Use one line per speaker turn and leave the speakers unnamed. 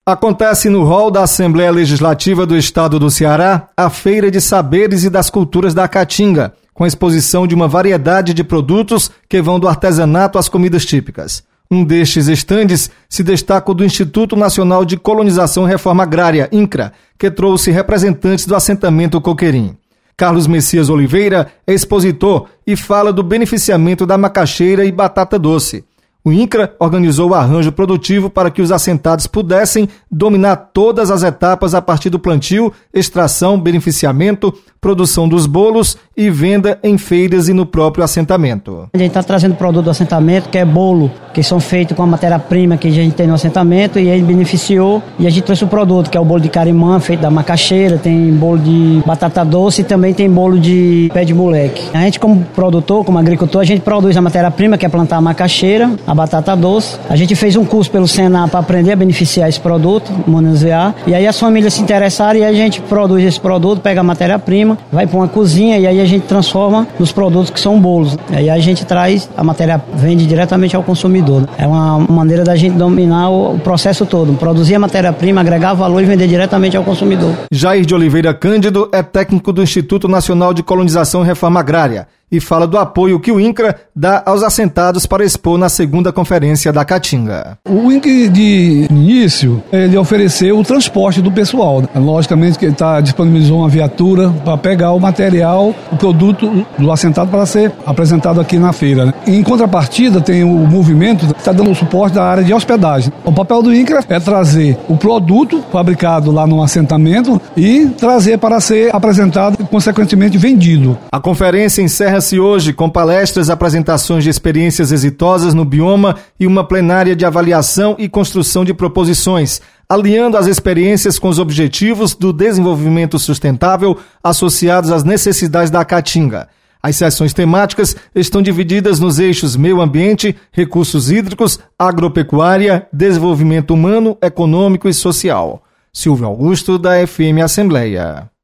Acontece no hall da Assembleia Legislativa do Estado do Ceará a Feira de Saberes e das Culturas da Caatinga, com a exposição de uma variedade de produtos que vão do artesanato às comidas típicas. Um destes estandes se destaca o do Instituto Nacional de Colonização e Reforma Agrária, INCRA, que trouxe representantes do assentamento Coqueirim. Carlos Messias Oliveira é expositor e fala do beneficiamento da macaxeira e batata doce. O INCRA organizou o arranjo produtivo para que os assentados pudessem dominar todas as etapas a partir do plantio, extração, beneficiamento, produção dos bolos e venda em feiras e no próprio assentamento.
A gente está trazendo produto do assentamento, que é bolo, que são feitos com a matéria-prima que a gente tem no assentamento, e aí beneficiou. E a gente trouxe o produto, que é o bolo de carimã, feito da macaxeira, tem bolo de batata doce e também tem bolo de pé de moleque. A gente, como produtor, como agricultor, a gente produz a matéria-prima, que é plantar a macaxeira, a batata doce. A gente fez um curso pelo Senar para aprender a beneficiar esse produto, manusear. E aí as famílias se interessaram e a gente produz esse produto, pega a matéria-prima, vai para uma cozinha e aí a gente transforma nos produtos que são bolos. Aí a gente traz, a matéria vende diretamente ao consumidor. É uma maneira da gente dominar o processo todo, produzir a matéria-prima, agregar valor e vender diretamente ao consumidor.
Jair de Oliveira Cândido é técnico do Instituto Nacional de Colonização e Reforma Agrária e fala do apoio que o INCRA dá aos assentados para expor na segunda conferência da Caatinga.
O INCRA, de início, ele ofereceu o transporte do pessoal. Logicamente que ele disponibilizou uma viatura para pegar o material, o produto do assentado para ser apresentado aqui na feira. Em contrapartida, tem o movimento que está dando o suporte da área de hospedagem. O papel do INCRA é trazer o produto fabricado lá no assentamento e trazer para ser apresentado e, consequentemente, vendido.
A conferência encerra hoje com palestras, apresentações de experiências exitosas no bioma e uma plenária de avaliação e construção de proposições, alinhando as experiências com os objetivos do desenvolvimento sustentável associados às necessidades da Caatinga. As sessões temáticas estão divididas nos eixos meio ambiente, recursos hídricos, agropecuária, desenvolvimento humano, econômico e social. Silvio Augusto, da FM Assembleia.